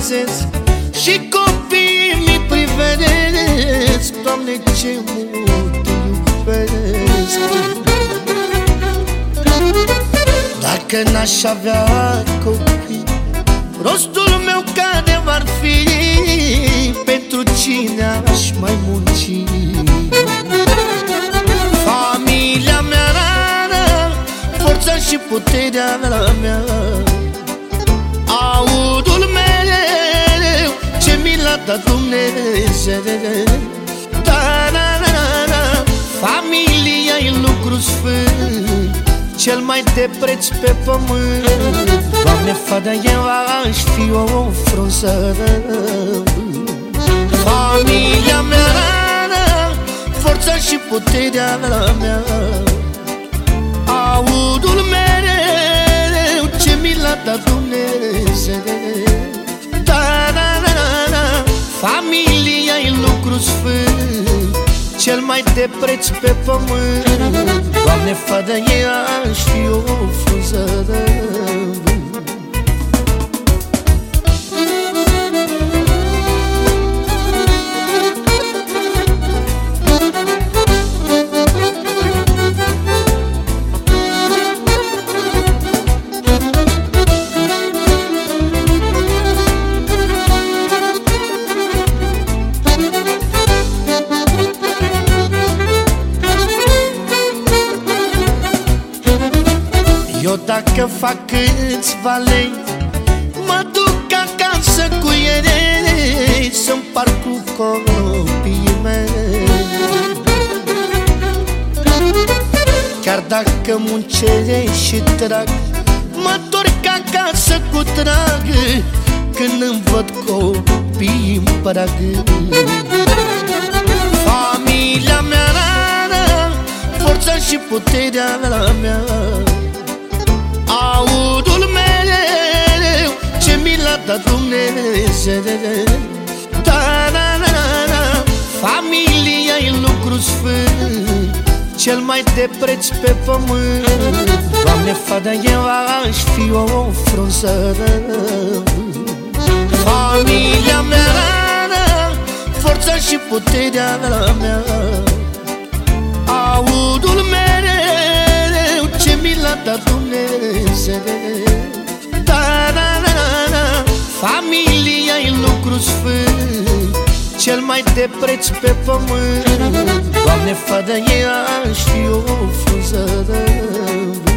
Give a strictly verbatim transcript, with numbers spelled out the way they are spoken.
păzesc și copiii mi privesc. Doamne, ce mult te iubesc. Dacă n-aș avea copii, rostul meu care ar fi? Pentru cine aș mai munci? Familia mea rară, forța și puterea mea, audul meu ce mi l-a dat Dumnezeu. Da, da, da, da. Familia-i lucru sfânt, cel mai de preț pe pământ. Doamne, fără eu aș fi o frunză. Familia mea rară, forța și puterea mea, audul mereu ce mi l-a dat Dumnezeu. Da, da, da, da. Familia-i lucru sfânt, cel mai de preț pe pământ. Doamne, fără ea aș fi o frunză. Eu dacă fac câțiva lei, mă duc acasă cu ei, să-mi par cu copiii mei. Chiar dacă muncesc și trag, mă întorc acasă cu drag, când îmi văd copiii în prag. Familia mea rară, forța și puterea mea, audul meu ce mi l-a dat Dumnezeu. Da, da, da, da. Familia-i lucru sfânt, cel mai de preț pe pământ. Doamne, fără eu aș fi o frunză. Familia mea rară, forța și puterea mea, audul mereu ce mi l-a dat Dumnezeu. Da, da, da, da. Familia-i lucru sfânt, cel mai de preț pe pământ. Doamne, fără ea aș fi o frunză.